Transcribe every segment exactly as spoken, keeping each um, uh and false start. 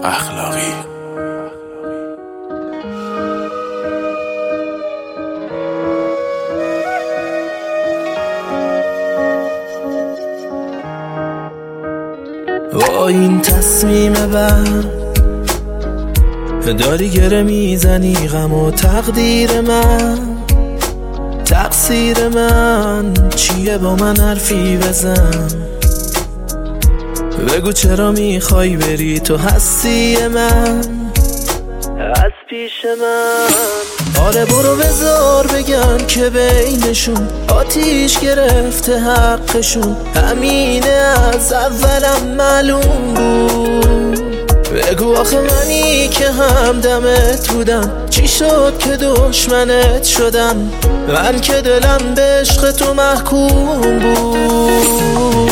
اخلاقی. با این تصمیم بد داری گره میزنی غم و تقدیر من، تقصیر من چیه؟ با من حرفی بزن، بگو چرا میخوای بری تو هستی من از پیش من. آره برو بذار بگن که بینشون آتیش گرفته حقشون، همینه از اولم معلوم بود. بگو آخه منی که همدمت بودم چی شد که دشمنت شدم؟ من که دلم به عشق تو محکوم بود.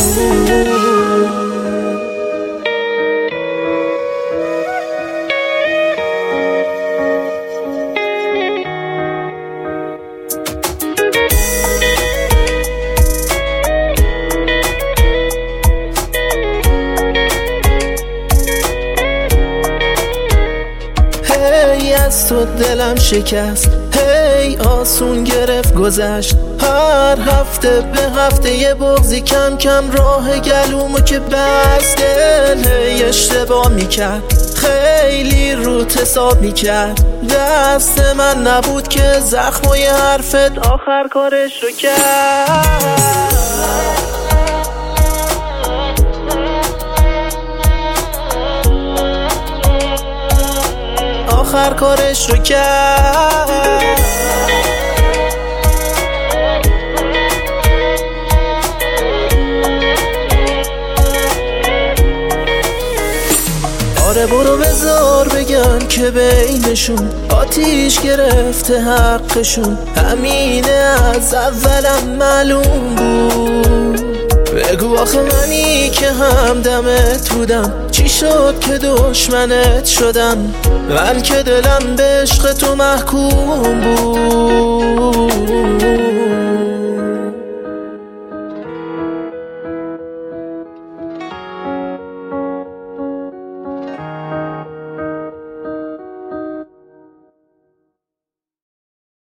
از تو دلم شکست، هی آسون گرفت گذشت، هر هفته به هفته یه بغضی کم کم راه گلومو که بست، دل هی اشتباه میکرد، خیلی روت حساب میکرد، دست من نبود که زخمای حرفت آخر کارش رو کرد، آخر کارش رو کرد. آره برو بذار بگن که بینشون آتیش گرفته حقشون، همینه از اولم معلوم بود. بگو آخه منی که همدمت بودم چی شد که دشمنت شدم؟ من که دلم به عشق تو محکوم بود.